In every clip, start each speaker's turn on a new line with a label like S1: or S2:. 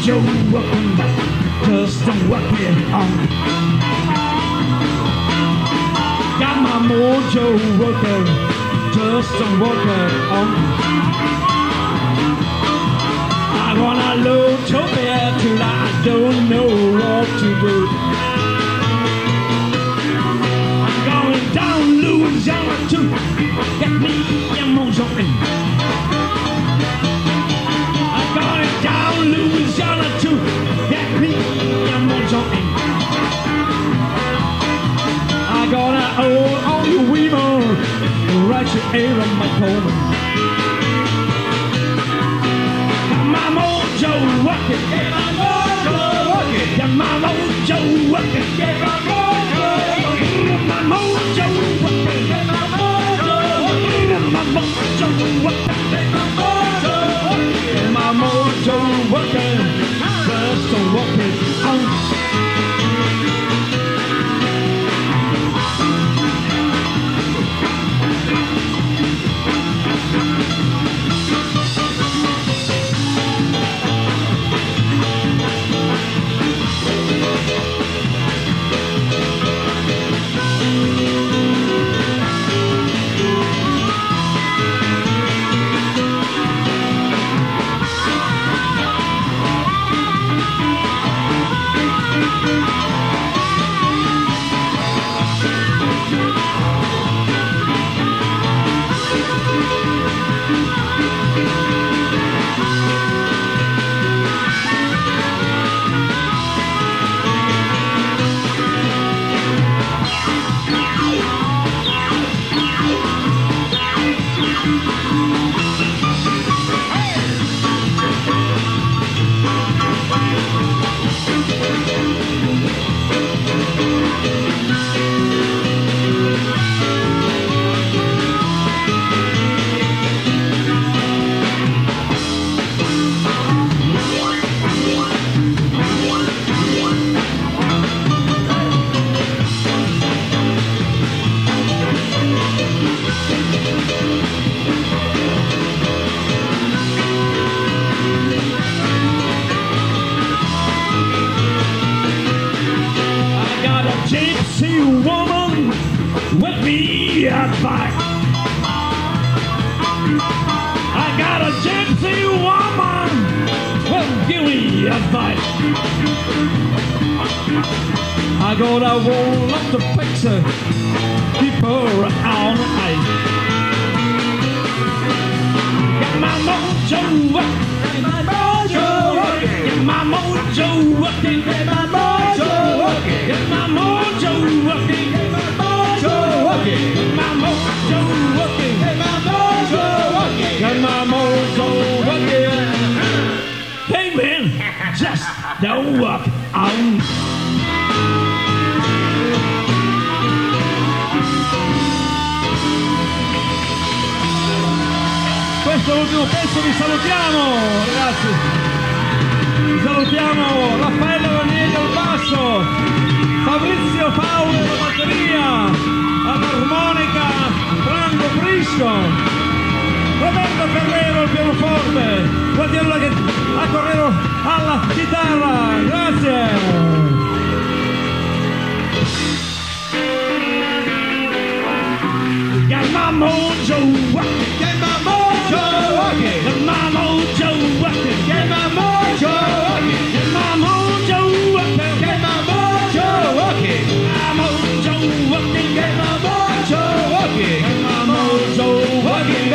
S1: mojo working, just working on. Got my mojo working, just working on. I wanna load to bed till I don't know what to do. I'm going down Louisiana to get me a mojo in. I'm going down Louisiana to get me a mojo in. I gotta hold on the weaver right here on my corner. Got my mojo working, get my mojo working, get my mojo working, get my mojo working, get my mojo working, get my mojo working, get my mojo working, get my mojo working, get my mojo working, just working on. Gypsy woman with me at fight. I got a gypsy woman with me at fight. I got a wall up the picture, keep her on the ice. Get my mojo working, get my mojo working, get my mojo working, get my mojo working, get my mojo working, get my mojo working, get my mojo working, get my mojo working, get my mojo working. Hey man, just don't work on. Questo è l'ultimo pezzo, vi salutiamo ragazzi, vi salutiamo. Raffaele Ranieri al basso, Fabrizio Paolo alla batteria, all'armonica Franco Prisco, Roberto Ferrero al pianoforte, Guardiola che a Correro alla chitarra. Grazie. Get my mojo working, get my mojo working, get my mojo working, get my mojo working, get my mojo working, get my mojo working, get my mojo working, get my mojo working, get my mojo working.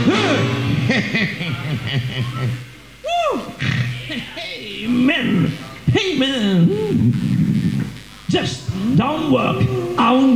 S1: Woo! Amen. Amen. Just don't work on.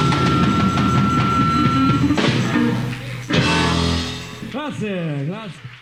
S1: Grazie, grazie.